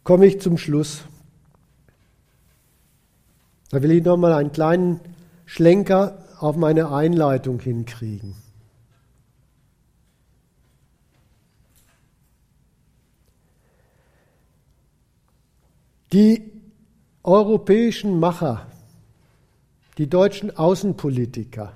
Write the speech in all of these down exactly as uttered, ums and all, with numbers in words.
komme ich zum Schluss. Da will ich noch mal einen kleinen Schlenker auf meine Einleitung hinkriegen. Die europäischen Macher, die deutschen Außenpolitiker,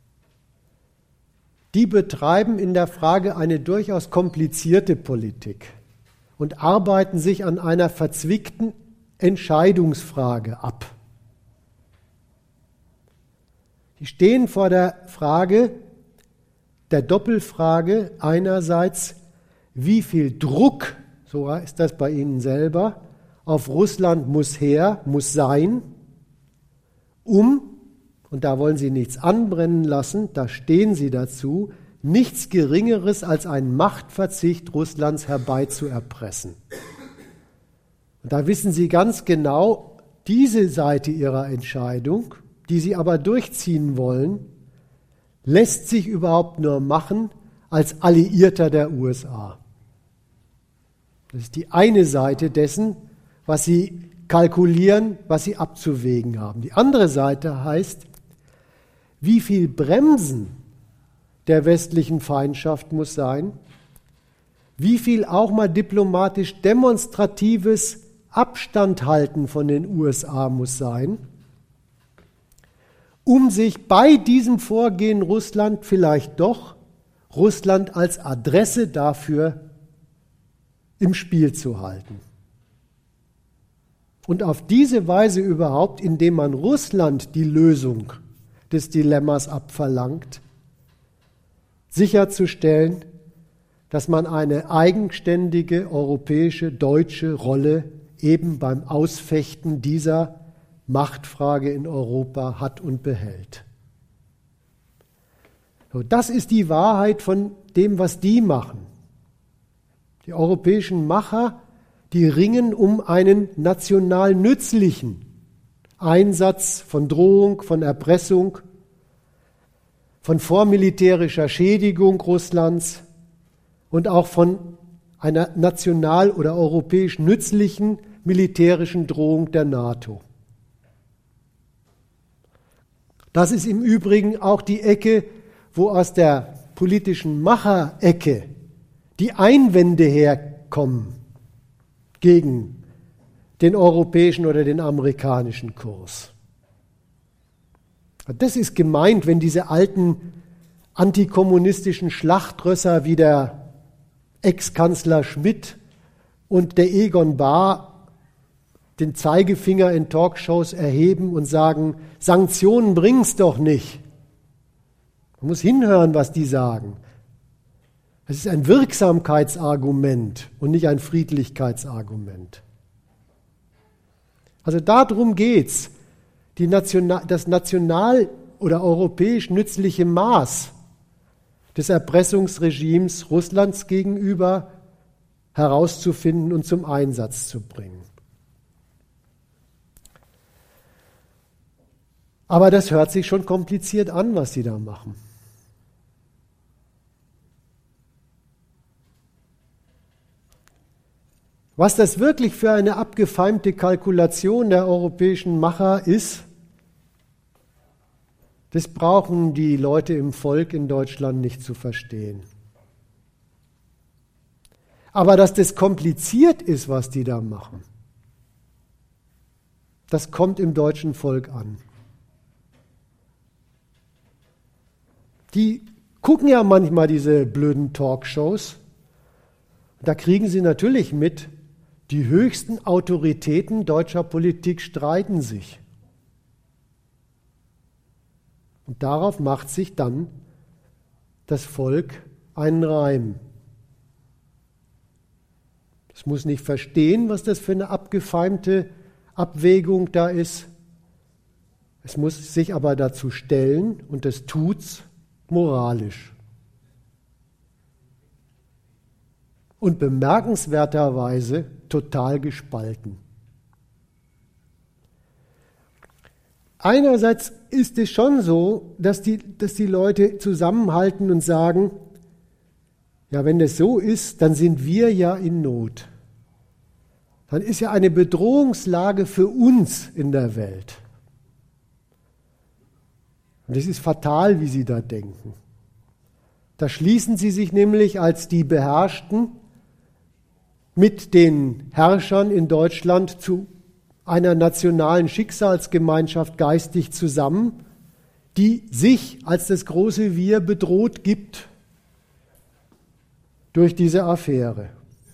die betreiben in der Frage eine durchaus komplizierte Politik und arbeiten sich an einer verzwickten Entscheidungsfrage ab. Die stehen vor der Frage, der Doppelfrage einerseits, wie viel Druck, so ist das bei Ihnen selber, auf Russland muss her, muss sein, um, und da wollen Sie nichts anbrennen lassen, da stehen Sie dazu, nichts Geringeres als einen Machtverzicht Russlands herbeizuerpressen. Und da wissen Sie ganz genau, diese Seite Ihrer Entscheidung, die Sie aber durchziehen wollen, lässt sich überhaupt nur machen als Alliierter der U S A. Das ist die eine Seite dessen, was Sie kalkulieren, was Sie abzuwägen haben. Die andere Seite heißt, wie viel Bremsen der westlichen Feindschaft muss sein, wie viel auch mal diplomatisch demonstratives Abstand halten von den U S A muss sein, um sich bei diesem Vorgehen Russland vielleicht doch Russland als Adresse dafür im Spiel zu halten. Und auf diese Weise überhaupt, indem man Russland die Lösung des Dilemmas abverlangt, sicherzustellen, dass man eine eigenständige europäische, deutsche Rolle eben beim Ausfechten dieser Machtfrage in Europa hat und behält. So, das ist die Wahrheit von dem, was die machen. Die europäischen Macher, die ringen um einen national nützlichen Einsatz von Drohung, von Erpressung, von vormilitärischer Schädigung Russlands und auch von einer national oder europäisch nützlichen militärischen Drohung der NATO. Das ist im Übrigen auch die Ecke, wo aus der politischen Macherecke die Einwände herkommen gegen den europäischen oder den amerikanischen Kurs. Das ist gemeint, wenn diese alten antikommunistischen Schlachtrösser wie der Ex-Kanzler Schmidt und der Egon Bahr den Zeigefinger in Talkshows erheben und sagen, Sanktionen bringen's doch nicht. Man muss hinhören, was die sagen. Es ist ein Wirksamkeitsargument und nicht ein Friedlichkeitsargument. Also darum geht's, die National, das national oder europäisch nützliche Maß des Erpressungsregimes Russlands gegenüber herauszufinden und zum Einsatz zu bringen. Aber das hört sich schon kompliziert an, was sie da machen. Was das wirklich für eine abgefeimte Kalkulation der europäischen Macher ist, das brauchen die Leute im Volk in Deutschland nicht zu verstehen. Aber dass das kompliziert ist, was die da machen, das kommt im deutschen Volk an. Die gucken ja manchmal diese blöden Talkshows. Da kriegen sie natürlich mit, die höchsten Autoritäten deutscher Politik streiten sich. Und darauf macht sich dann das Volk einen Reim. Es muss nicht verstehen, was das für eine abgefeimte Abwägung da ist. Es muss sich aber dazu stellen, und das tut's moralisch. Und bemerkenswerterweise total gespalten. Einerseits ist es schon so, dass die, dass die Leute zusammenhalten und sagen, ja, wenn das so ist, dann sind wir ja in Not. dann ist ja eine Bedrohungslage für uns in der Welt. Und es ist fatal, wie Sie da denken. Da schließen Sie sich nämlich als die Beherrschten mit den Herrschern in Deutschland zu einer nationalen Schicksalsgemeinschaft geistig zusammen, die sich als das große Wir bedroht gibt durch diese Affäre.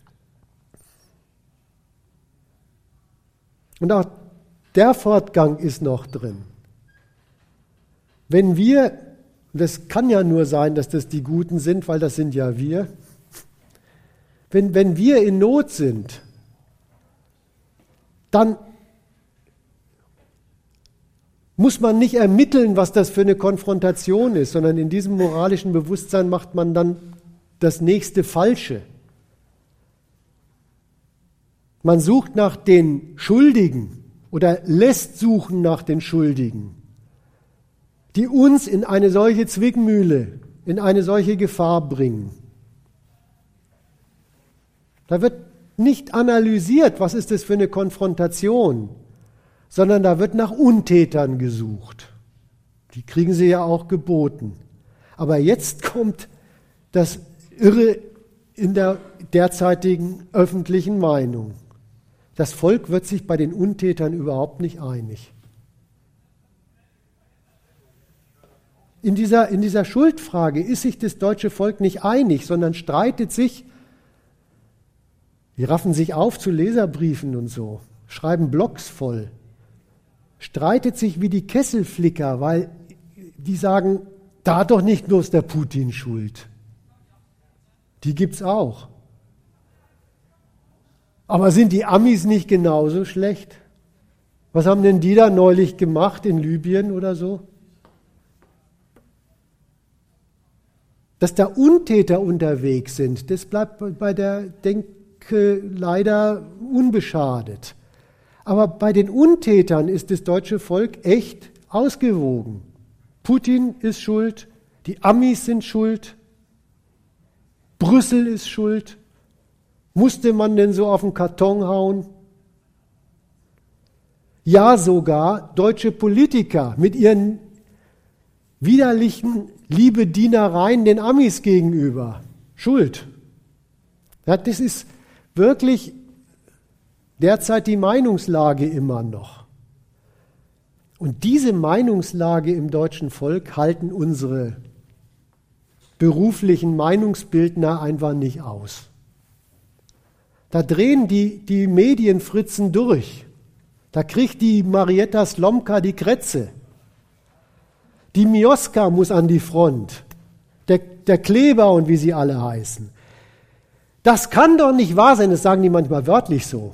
Und auch der Fortgang ist noch drin. Wenn wir, das kann ja nur sein, dass das die Guten sind, weil das sind ja wir, wenn, wenn wir in Not sind, dann muss man nicht ermitteln, was das für eine Konfrontation ist, sondern in diesem moralischen Bewusstsein macht man dann das nächste Falsche. Man sucht nach den Schuldigen oder lässt suchen nach den Schuldigen, die uns in eine solche Zwickmühle, in eine solche Gefahr bringen. Da wird nicht analysiert, was ist das für eine Konfrontation, sondern da wird nach Untätern gesucht. Die kriegen sie ja auch geboten. Aber jetzt kommt das Irre in der derzeitigen öffentlichen Meinung. Das Volk wird sich bei den Untätern überhaupt nicht einig. In dieser, in dieser Schuldfrage ist sich das deutsche Volk nicht einig, sondern streitet sich. Die raffen sich auf zu Leserbriefen und so, schreiben Blogs voll. Streitet sich wie die Kesselflicker, weil die sagen, da hat doch nicht bloß der Putin Schuld. Die gibt's auch. Aber sind die Amis nicht genauso schlecht? Was haben denn die da neulich gemacht in Libyen oder so? Dass da Untäter unterwegs sind, das bleibt bei der Denke leider unbeschadet. Aber bei den Untätern ist das deutsche Volk echt ausgewogen. Putin ist schuld, die Amis sind schuld, Brüssel ist schuld. Musste man denn so auf den Karton hauen? Ja, sogar deutsche Politiker mit ihren widerlichen Liebedienereien den Amis gegenüber. Schuld. Ja, das ist wirklich derzeit die Meinungslage immer noch. Und diese Meinungslage im deutschen Volk halten unsere beruflichen Meinungsbildner einfach nicht aus. Da drehen die, die Medienfritzen durch. Da kriegt die Marietta Slomka die Krätze. Die Mioska muss an die Front. Der, der Kleber und wie sie alle heißen. Das kann doch nicht wahr sein, das sagen die manchmal wörtlich so.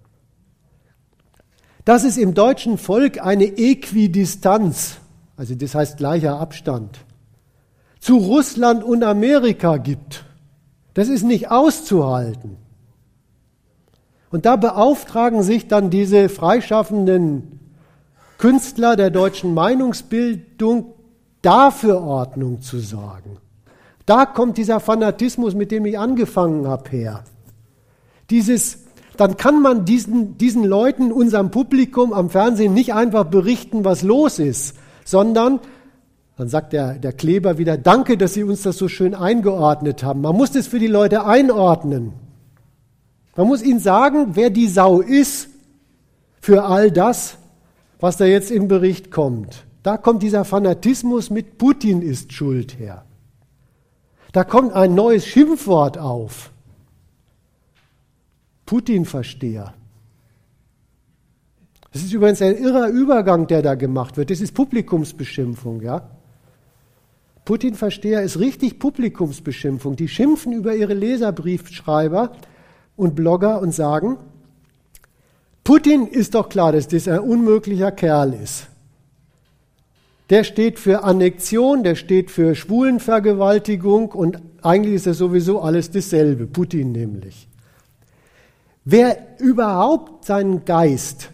Dass es im deutschen Volk eine Äquidistanz, also das heißt gleicher Abstand, zu Russland und Amerika gibt. Das ist nicht auszuhalten. Und da beauftragen sich dann diese freischaffenden Künstler der deutschen Meinungsbildung, dafür Ordnung zu sorgen. Da kommt dieser Fanatismus, mit dem ich angefangen habe, her. Dieses, dann kann man diesen, diesen Leuten, unserem Publikum am Fernsehen nicht einfach berichten, was los ist, sondern, dann sagt der, der Kleber wieder, danke, dass Sie uns das so schön eingeordnet haben. Man muss das für die Leute einordnen. Man muss ihnen sagen, wer die Sau ist für all das, was da jetzt im Bericht kommt. Da kommt dieser Fanatismus mit Putin ist schuld her. Da kommt ein neues Schimpfwort auf. Putin-Versteher. Das ist übrigens ein irrer Übergang, der da gemacht wird. Das ist Publikumsbeschimpfung, ja. Putin-Versteher ist richtig Publikumsbeschimpfung. Die schimpfen über ihre Leserbriefschreiber und Blogger und sagen, Putin ist doch klar, dass das ein unmöglicher Kerl ist. Der steht für Annexion, der steht für Schwulenvergewaltigung und eigentlich ist das sowieso alles dasselbe, Putin nämlich. Wer überhaupt seinen Geist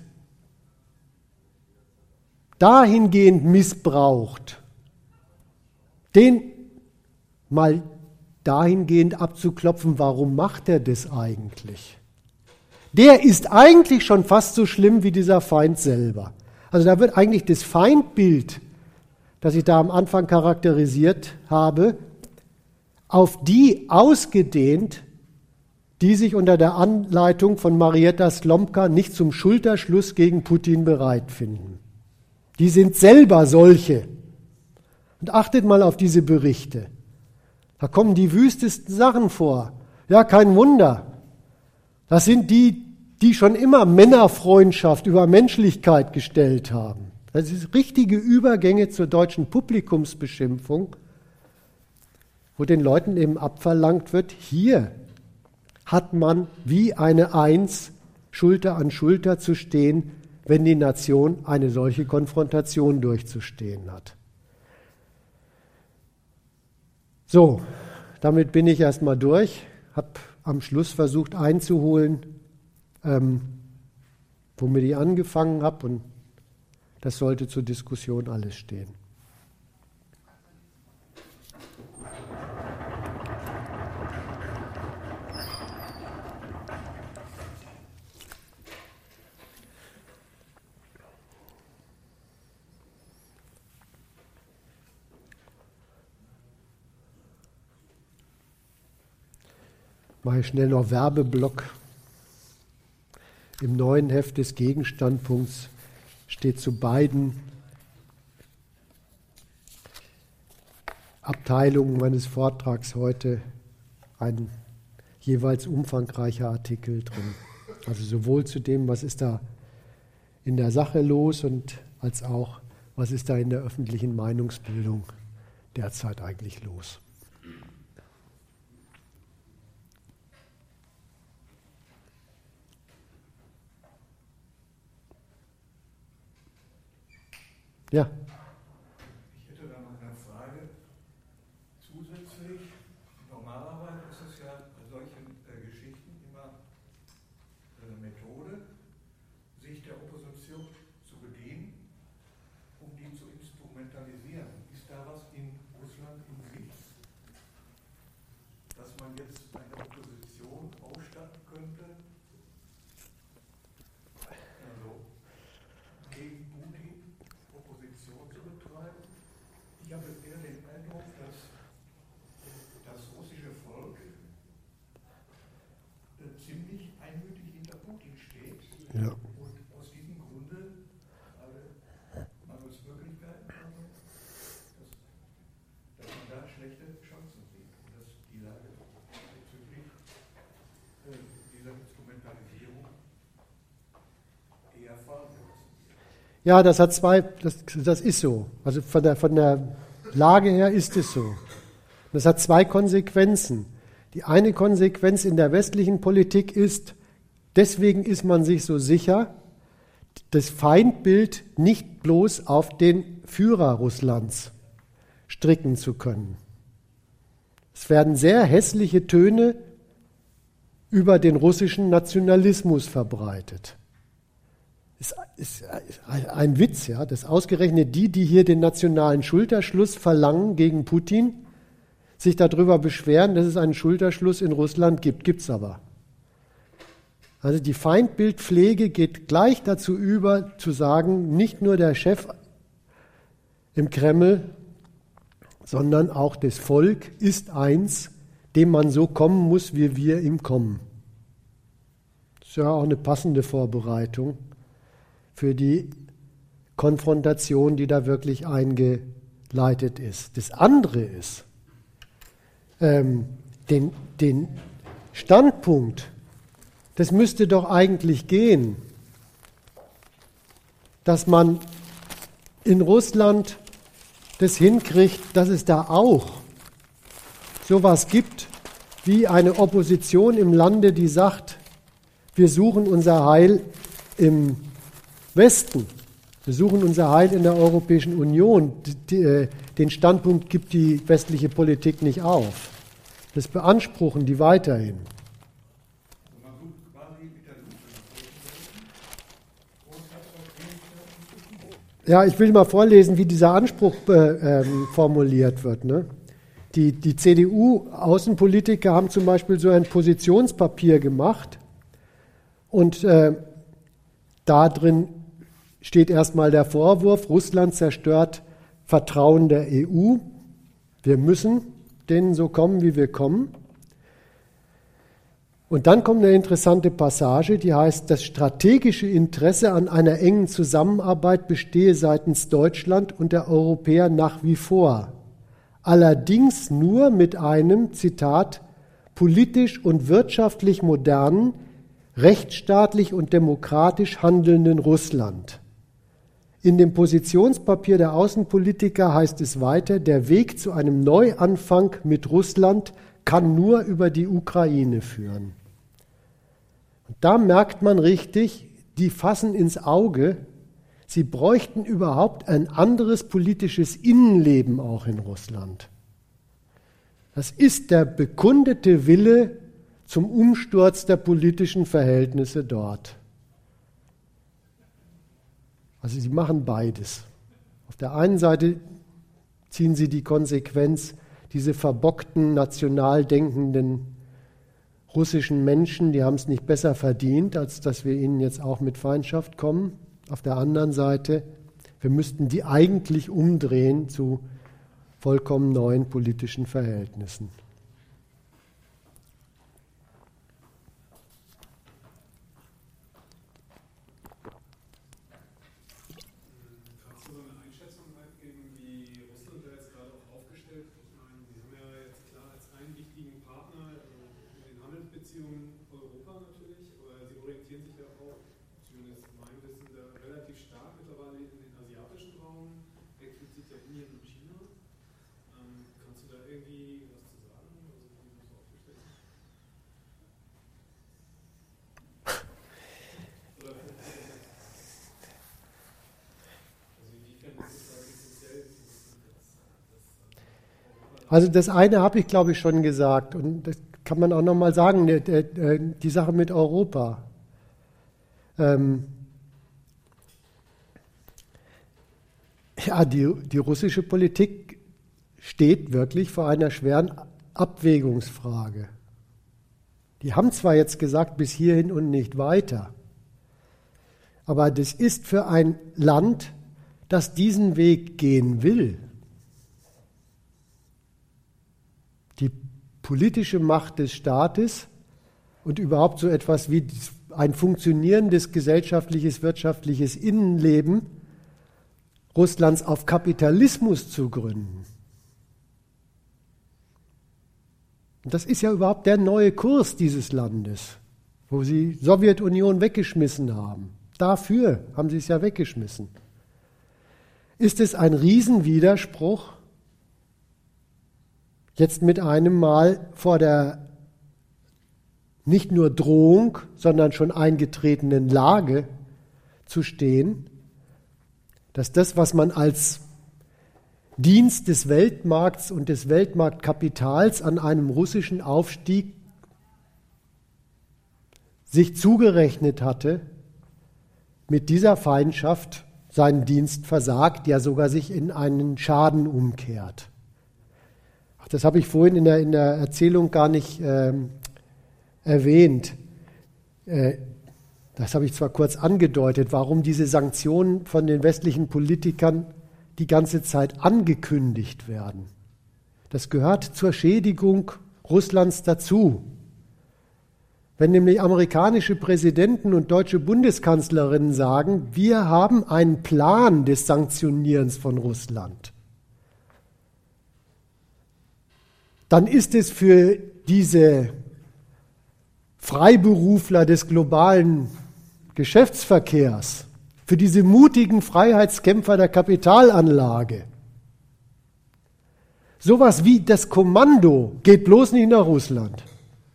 dahingehend missbraucht, den mal dahingehend abzuklopfen, warum macht er das eigentlich? der ist eigentlich schon fast so schlimm wie dieser Feind selber. Also da wird eigentlich das Feindbild, das ich da am Anfang charakterisiert habe, auf die ausgedehnt, die sich unter der Anleitung von Marietta Slomka nicht zum Schulterschluss gegen Putin bereit finden. Die sind selber solche. Und achtet mal auf diese Berichte. Da kommen die wüstesten Sachen vor. Ja, kein Wunder. Das sind die, die schon immer Männerfreundschaft über Menschlichkeit gestellt haben. Das sind richtige Übergänge zur deutschen Publikumsbeschimpfung, wo den Leuten eben abverlangt wird, hier hat man wie eine Eins Schulter an Schulter zu stehen, wenn die Nation eine solche Konfrontation durchzustehen hat. So, damit bin ich erstmal durch, habe am Schluss versucht einzuholen, ähm, womit ich angefangen habe, und das sollte zur Diskussion alles stehen. Mache ich schnell noch Werbeblock. Im neuen Heft des Gegenstandpunkts steht zu beiden Abteilungen meines Vortrags heute ein jeweils umfangreicher Artikel drin. Also sowohl zu dem, was ist da in der Sache los, und als auch, was ist da in der öffentlichen Meinungsbildung derzeit eigentlich los. Ja. Ich hätte da noch eine Frage. Zusätzlich, normalerweise ist es ja bei solchen äh, Geschichten immer eine Methode, sich der Opposition zu bedienen, um die zu instrumentalisieren. Ist da was in Russland in Sicht, dass man jetzt eine Opposition ausstatten könnte, also gegen Putin Opposition zu betreiben? Ich habe eher den Eindruck, dass das russische Volk ziemlich einmütig hinter Putin steht. Ja. Und aus diesem Grunde alle Mangelsmöglichkeiten haben, dass, dass man da schlechte Chancen sieht. Und dass die Lage bezüglich äh, dieser Instrumentalisierung eher fallen wird. Ja, das hat zwei, das, das ist so. Also von der, von der Lage her ist es so. Das hat zwei Konsequenzen. Die eine Konsequenz in der westlichen Politik ist, deswegen ist man sich so sicher, das Feindbild nicht bloß auf den Führer Russlands stricken zu können. Es werden sehr hässliche Töne über den russischen Nationalismus verbreitet. Ist, ist ein Witz, ja, dass ausgerechnet die, die hier den nationalen Schulterschluss verlangen gegen Putin, sich darüber beschweren, dass es einen Schulterschluss in Russland gibt. Gibt es aber. Also die Feindbildpflege geht gleich dazu über, zu sagen, nicht nur der Chef im Kreml, sondern auch das Volk ist eins, dem man so kommen muss, wie wir ihm kommen. Das ist ja auch eine passende Vorbereitung für die Konfrontation, die da wirklich eingeleitet ist. Das andere ist, ähm, den, den Standpunkt, das müsste doch eigentlich gehen, dass man in Russland das hinkriegt, dass es da auch sowas gibt wie eine Opposition im Lande, die sagt, wir suchen unser Heil im Westen, wir suchen unser Heil in der Europäischen Union. Den Standpunkt gibt die westliche Politik nicht auf. Das beanspruchen die weiterhin. Ja, ich will mal vorlesen, wie dieser Anspruch äh, ähm, formuliert wird. Ne? Die, die C D U-Außenpolitiker haben zum Beispiel so ein Positionspapier gemacht Und äh, da drin steht erstmal der Vorwurf, Russland zerstört Vertrauen der E U. Wir müssen denen so kommen, wie wir kommen. Und dann kommt eine interessante Passage, die heißt, das strategische Interesse an einer engen Zusammenarbeit bestehe seitens Deutschland und der Europäer nach wie vor. Allerdings nur mit einem, Zitat, politisch und wirtschaftlich modernen, rechtsstaatlich und demokratisch handelnden Russland. In dem Positionspapier der Außenpolitiker heißt es weiter, der Weg zu einem Neuanfang mit Russland kann nur über die Ukraine führen. Und da merkt man richtig, die fassen ins Auge, sie bräuchten überhaupt ein anderes politisches Innenleben auch in Russland. Das ist der bekundete Wille zum Umsturz der politischen Verhältnisse dort. Also sie machen beides. Auf der einen Seite ziehen sie die Konsequenz, diese verbockten, national denkenden russischen Menschen, die haben es nicht besser verdient, als dass wir ihnen jetzt auch mit Feindschaft kommen. Auf der anderen Seite, wir müssten die eigentlich umdrehen zu vollkommen neuen politischen Verhältnissen. Also das eine habe ich, glaube ich, schon gesagt und das kann man auch nochmal sagen, die Sache mit Europa. Ähm ja, die, die russische Politik steht wirklich vor einer schweren Abwägungsfrage. Die haben zwar jetzt gesagt, bis hierhin und nicht weiter, aber das ist für ein Land, das diesen Weg gehen will, die politische Macht des Staates und überhaupt so etwas wie ein funktionierendes gesellschaftliches, wirtschaftliches Innenleben Russlands auf Kapitalismus zu gründen. Und das ist ja überhaupt der neue Kurs dieses Landes, wo sie Sowjetunion weggeschmissen haben. Dafür haben sie es ja weggeschmissen. Ist es ein Riesenwiderspruch, jetzt mit einem Mal vor der nicht nur Drohung, sondern schon eingetretenen Lage zu stehen, dass das, was man als Dienst des Weltmarkts und des Weltmarktkapitals an einem russischen Aufstieg sich zugerechnet hatte, mit dieser Feindschaft seinen Dienst versagt, ja sogar sich in einen Schaden umkehrt. Ach, das habe ich vorhin in der, in der Erzählung gar nicht ähm, erwähnt. Äh, das habe ich zwar kurz angedeutet, warum diese Sanktionen von den westlichen Politikern die ganze Zeit angekündigt werden. Das gehört zur Schädigung Russlands dazu. Wenn nämlich amerikanische Präsidenten und deutsche Bundeskanzlerinnen sagen, wir haben einen Plan des Sanktionierens von Russland, dann ist es für diese Freiberufler des globalen Geschäftsverkehrs, für diese mutigen Freiheitskämpfer der Kapitalanlage, sowas wie das Kommando geht bloß nicht nach Russland.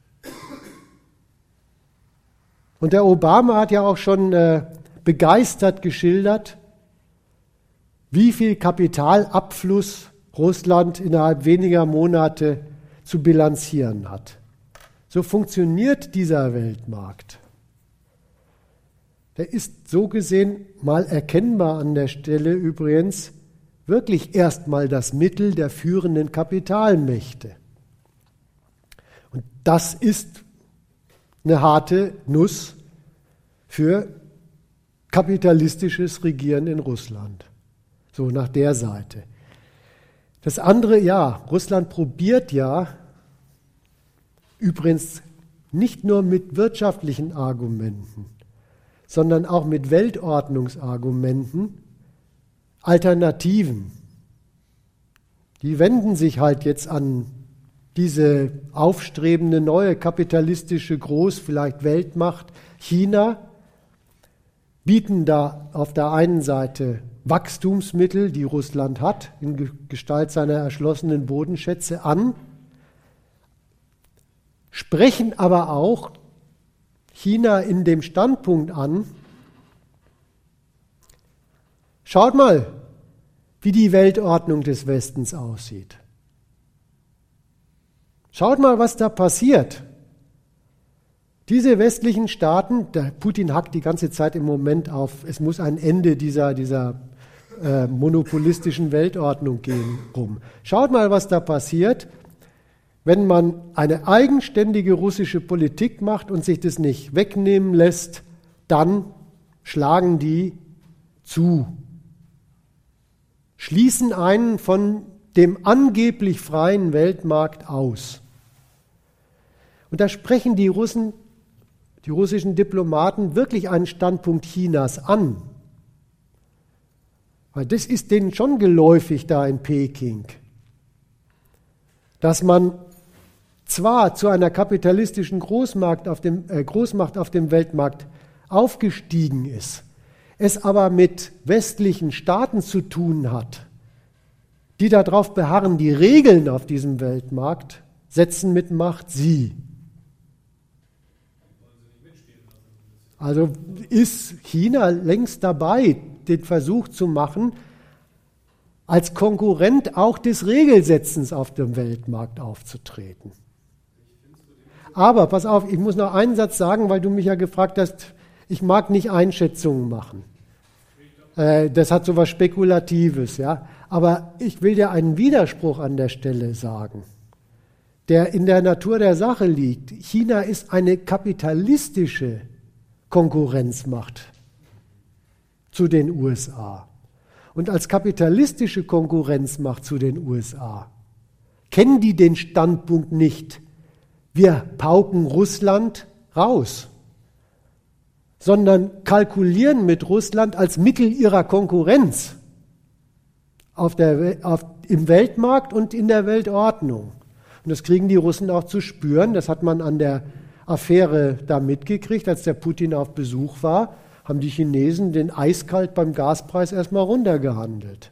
Und der Obama hat ja auch schon äh, begeistert geschildert, wie viel Kapitalabfluss Russland innerhalb weniger Monate zu bilanzieren hat. So funktioniert dieser Weltmarkt. Der ist so gesehen mal erkennbar an der Stelle übrigens wirklich erstmal das Mittel der führenden Kapitalmächte. Und das ist eine harte Nuss, für kapitalistisches Regieren in Russland. So nach der Seite. Das andere, ja, Russland probiert ja, übrigens nicht nur mit wirtschaftlichen Argumenten, sondern auch mit Weltordnungsargumenten, Alternativen. Die wenden sich halt jetzt an diese aufstrebende neue kapitalistische Groß-, vielleicht Weltmacht China, bieten da auf der einen Seite Wachstumsmittel, die Russland hat, in Gestalt seiner erschlossenen Bodenschätze an, sprechen aber auch China in dem Standpunkt an, schaut mal, wie die Weltordnung des Westens aussieht. Schaut mal, was da passiert. Diese westlichen Staaten, der Putin hackt die ganze Zeit im Moment auf, es muss ein Ende dieser, dieser äh, monopolistischen Weltordnung geben, rum. Schaut mal, was da passiert, wenn man eine eigenständige russische Politik macht und sich das nicht wegnehmen lässt, dann schlagen die zu. Schließen einen von dem angeblich freien Weltmarkt aus. Und da sprechen die Russen, die russischen Diplomaten wirklich einen Standpunkt Chinas an. Weil das ist denen schon geläufig da in Peking, dass man zwar zu einer kapitalistischen Großmacht auf dem, äh, Großmacht auf dem Weltmarkt aufgestiegen ist, es aber mit westlichen Staaten zu tun hat, die darauf beharren, die Regeln auf diesem Weltmarkt setzen mit Macht sie. Also ist China längst dabei, den Versuch zu machen, als Konkurrent auch des Regelsetzens auf dem Weltmarkt aufzutreten. Aber pass auf, ich muss noch einen Satz sagen, weil du mich ja gefragt hast, ich mag nicht Einschätzungen machen. Äh, das hat so was Spekulatives, ja. Aber ich will dir einen Widerspruch an der Stelle sagen, der in der Natur der Sache liegt. China ist eine kapitalistische Konkurrenzmacht zu den U S A. Und als kapitalistische Konkurrenzmacht zu den U S A kennen die den Standpunkt nicht, wir pauken Russland raus, sondern kalkulieren mit Russland als Mittel ihrer Konkurrenz auf der, auf, im Weltmarkt und in der Weltordnung. Und das kriegen die Russen auch zu spüren. Das hat man an der Affäre da mitgekriegt, als der Putin auf Besuch war, haben die Chinesen den eiskalt beim Gaspreis erstmal runtergehandelt.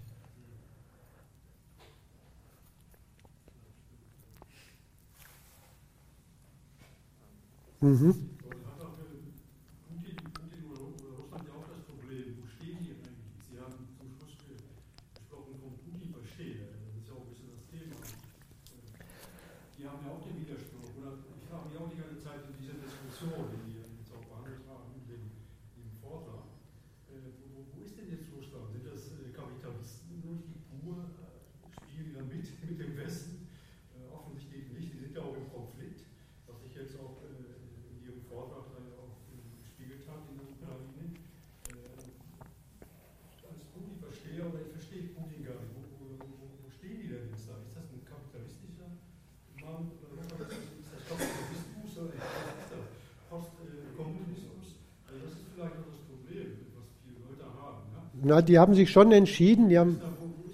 Mhm. Na, die haben sich schon entschieden, die haben,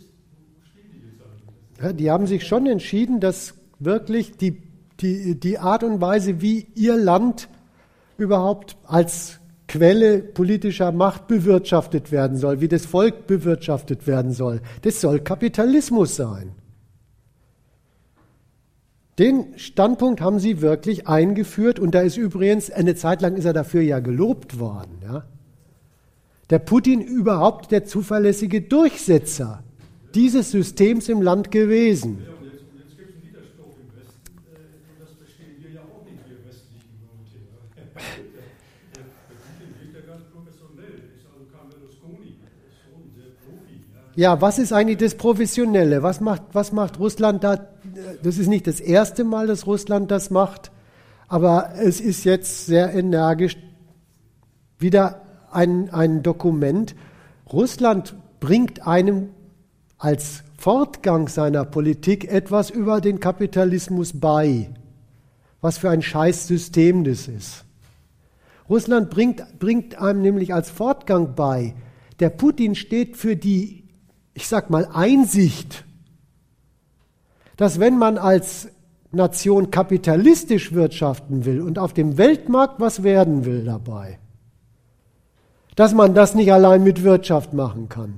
ja, die haben sich schon entschieden, dass wirklich die, die, die Art und Weise, wie ihr Land überhaupt als Quelle politischer Macht bewirtschaftet werden soll, wie das Volk bewirtschaftet werden soll, das soll Kapitalismus sein. Den Standpunkt haben sie wirklich eingeführt und da ist übrigens, eine Zeit lang ist er dafür ja gelobt worden, ja. Der Putin überhaupt der zuverlässige Durchsetzer dieses Systems im Land gewesen. Ja, und jetzt, jetzt gibt es einen Widerspruch im Westen, äh, und das verstehen wir ja auch nicht, wir westlichen Leute. Der, der Putin wirkt ja ganz professionell, ist also kein Berlusconi, ist schon sehr Profi. Ja. Ja, was ist eigentlich das Professionelle? Was macht, was macht Russland da? Das ist nicht das erste Mal, dass Russland das macht, aber es ist jetzt sehr energisch wieder ein, ein Dokument. Russland bringt einem als Fortgang seiner Politik etwas über den Kapitalismus bei. Was für ein Scheißsystem das ist. Russland bringt, bringt einem nämlich als Fortgang bei, der Putin steht für die, ich sag mal, Einsicht, dass wenn man als Nation kapitalistisch wirtschaften will und auf dem Weltmarkt was werden will dabei, dass man das nicht allein mit Wirtschaft machen kann.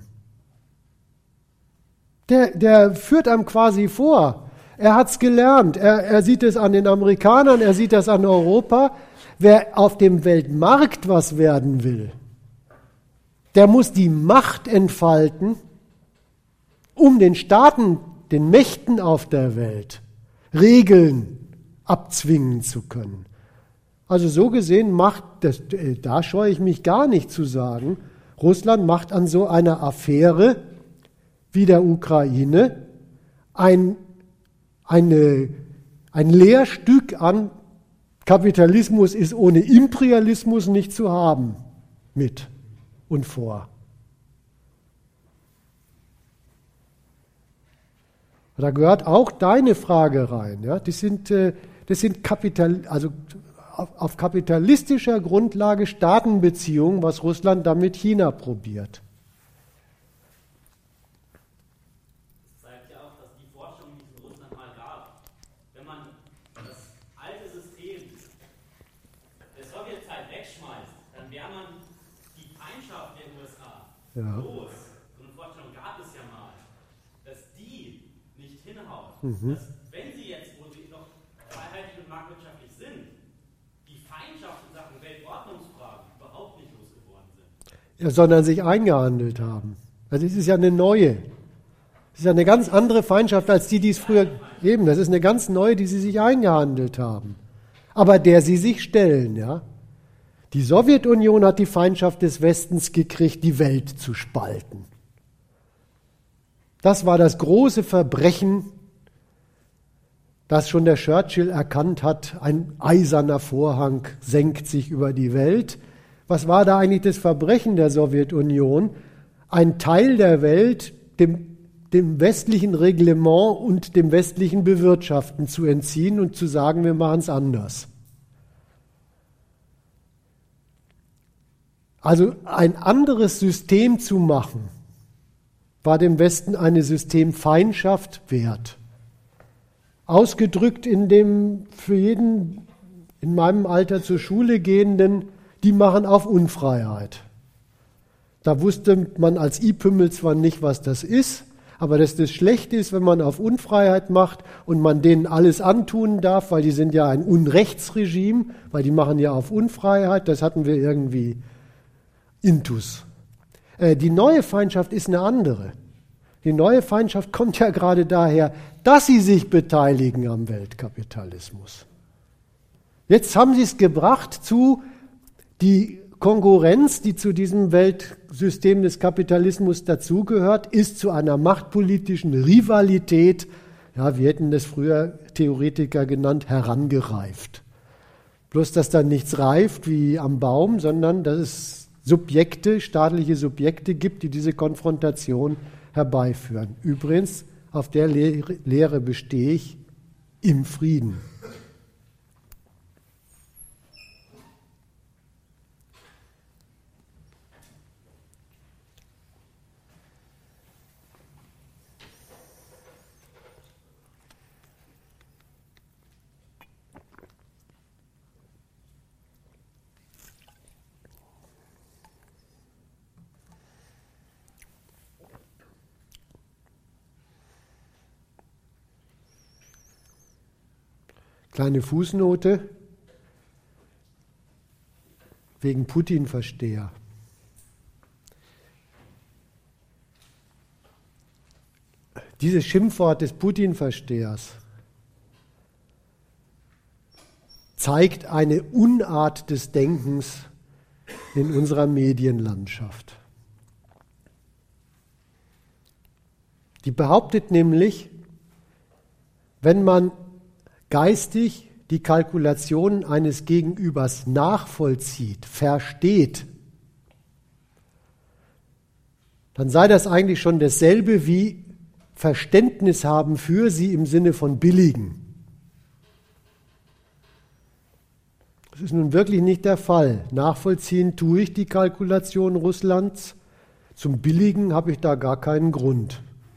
Der, der führt einem quasi vor. Er hat es gelernt. Er, er sieht es an den Amerikanern, er sieht das an Europa. Wer auf dem Weltmarkt was werden will, der muss die Macht entfalten, um den Staaten, den Mächten auf der Welt Regeln abzwingen zu können. Also so gesehen macht, das, da scheue ich mich gar nicht zu sagen, Russland macht an so einer Affäre wie der Ukraine ein, eine, ein Lehrstück an Kapitalismus ist ohne Imperialismus nicht zu haben, mit und vor. Da gehört auch deine Frage rein. Ja? Das sind, das sind Kapital, also auf kapitalistischer Grundlage Staatenbeziehungen, was Russland da mit China probiert. Das zeigt ja auch, dass die Forschung, die es in Russland mal gab, wenn man das alte System der Sowjetzeit wegschmeißt, dann wäre man die Feindschaft der U S A Ja. los. So eine Vorstellung gab es ja mal, dass die nicht hinhaut. Mhm. Dass, wenn sie jetzt, wo sie noch freiheitlich und marktwirtschaftlich sind, die Feindschaft in Sachen Weltordnungsfragen überhaupt nicht losgeworden sind. Ja, sondern sich eingehandelt haben. Also das ist ja eine neue. Das ist ja eine ganz andere Feindschaft als die, die es früher geben. Das ist eine ganz neue, die sie sich eingehandelt haben. Aber der sie sich stellen, ja. Die Sowjetunion hat die Feindschaft des Westens gekriegt, die Welt zu spalten. Das war das große Verbrechen, das schon der Churchill erkannt hat. Ein eiserner Vorhang senkt sich über die Welt. Was war da eigentlich das Verbrechen der Sowjetunion? Ein Teil der Welt dem, dem westlichen Reglement und dem westlichen Bewirtschaften zu entziehen und zu sagen, wir machen es anders. Also ein anderes System zu machen, war dem Westen eine Systemfeindschaft wert. Ausgedrückt in dem für jeden in meinem Alter zur Schule gehenden, die machen auf Unfreiheit. Da wusste man als I-Pümmel zwar nicht, was das ist, aber dass das schlecht ist, wenn man auf Unfreiheit macht und man denen alles antun darf, weil die sind ja ein Unrechtsregime, weil die machen ja auf Unfreiheit, das hatten wir irgendwie intus. Äh, die neue Feindschaft ist eine andere. Die neue Feindschaft kommt ja gerade daher, dass sie sich beteiligen am Weltkapitalismus. Jetzt haben sie es gebracht zu die Konkurrenz, die zu diesem Weltsystem des Kapitalismus dazugehört, ist zu einer machtpolitischen Rivalität, ja, wir hätten das früher Theoretiker genannt, herangereift. Bloß, dass da nichts reift wie am Baum, sondern dass es Subjekte, staatliche Subjekte gibt, die diese Konfrontation herbeiführen. Übrigens, auf der Lehre, Lehre bestehe ich im Frieden. Kleine Fußnote wegen Putin-Versteher. Dieses Schimpfwort des Putin-Verstehers zeigt eine Unart des Denkens in unserer Medienlandschaft. Die behauptet nämlich, wenn man geistig die Kalkulationen eines Gegenübers nachvollzieht, versteht, dann sei das eigentlich schon dasselbe wie Verständnis haben für sie im Sinne von billigen. Das ist nun wirklich nicht der Fall. Nachvollziehen tue ich die Kalkulation Russlands. Zum Billigen habe ich da gar keinen Grund.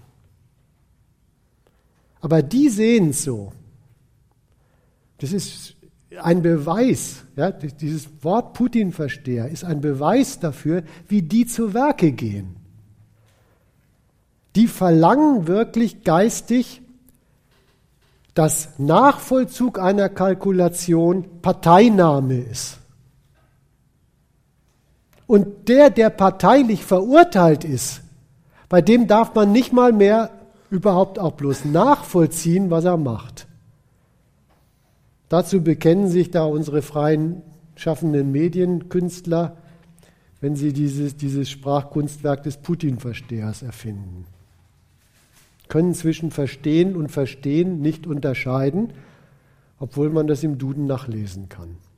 Aber die sehen es so. Das ist ein Beweis, ja, dieses Wort Putin-Versteher ist ein Beweis dafür, wie die zu Werke gehen. Die verlangen wirklich geistig, dass Nachvollzug einer Kalkulation Parteinahme ist. Und der, der parteilich verurteilt ist, bei dem darf man nicht mal mehr überhaupt auch bloß nachvollziehen, was er macht. Dazu bekennen sich da unsere freien schaffenden Medienkünstler, wenn sie dieses, dieses Sprachkunstwerk des Putin-Verstehers erfinden. Können zwischen Verstehen und Verstehen nicht unterscheiden, obwohl man das im Duden nachlesen kann.